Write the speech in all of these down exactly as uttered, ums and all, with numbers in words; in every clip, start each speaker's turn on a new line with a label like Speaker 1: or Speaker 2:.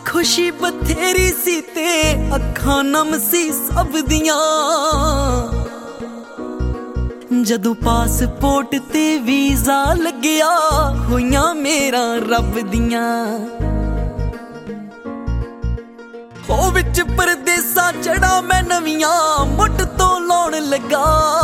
Speaker 1: खुशी बथेरी सी ते अखां नम सी सब दियां। जदों पासपोर्ट ते वीज़ा लग्या होइयां मेरा रब दियां। ओ विच परदेसा चढ़ा मैं नवियां मुट तो लाउण लगा।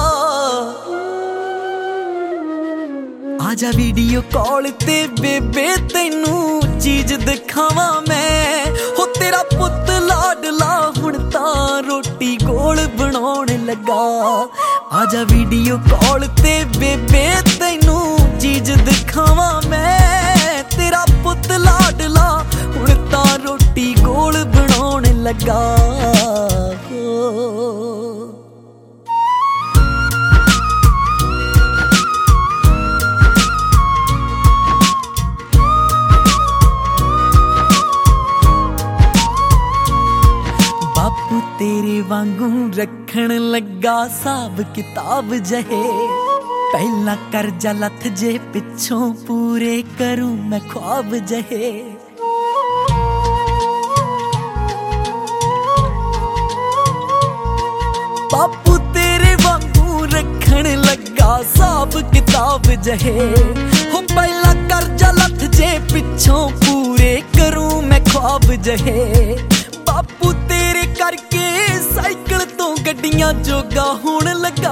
Speaker 1: आजा वीडियो कॉल ते बेबे तैनू चीज दिखावां मैं। हो तेरा पुत लाडला हुण तां रोटी गोल बनाउण लगा। आजा वीडियो कॉल ते बेबे तैनू चीज दिखावां मैं। तेरा पुत लाडला हुण तां रोटी गोल बनाउण लगा। बापू तेरे वांगू रखण लगा साब किताब जहे। पहला करजा लथ जे पिछों पूरे करूं मैं ख्वाब जहे। बापू तेरे वांगू रखण लगा साब किताब जहे। हो पहला करजा लथ जे पिछों पूरे करूं मैं ख्वाब जहे। बापू तेरे करके साइकिल तो गड्डियां जोगा होण लगा।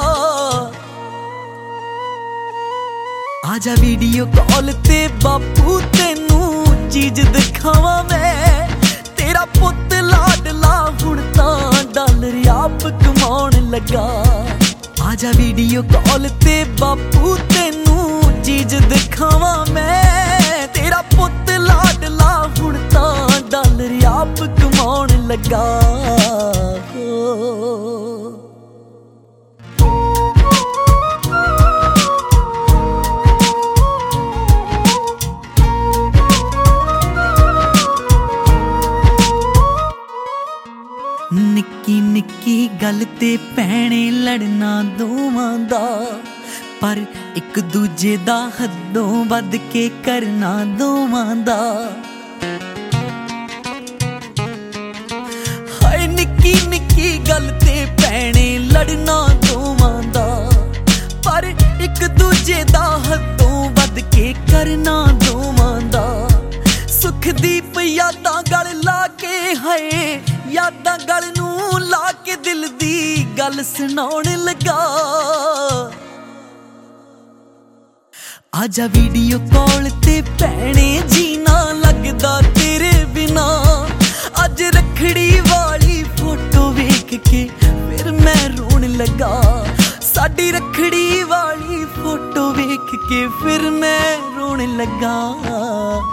Speaker 1: आजा वीडियो कॉल ते बापू तेनू चीज दिखावां मैं। तेरा पुत लाडला हुण तां डॉलर आप कमाउण लगा। आजा वीडियो कॉल ते बापू तेनू चीज दिखावां मैं। तेरा पुत लाडला हुण तां डॉलर आप कमाउण लगा। निक्की निक्की गल ते भैणे लड़ना दोवां दा। पर एक दूजे दा हदों वध के करना दोवां दा। हाय निक्की निक्की गल ते भैणे लड़ना दोवां दा। पर एक दूजे दा हदों वध के करना दोवां दा। सुखदीप यादां गल ला के हाय यादां गल नूं ला के दिल दी गल सुनाउण लगा। आजा वीडियो कॉल ते भैणे जीना लगदा तेरे बिना। अज रखड़ी वाली फोटो वेख के फिर मैं रोण लगा। साडी रखड़ी वाली फोटो वेख के फिर मैं रोण लगा।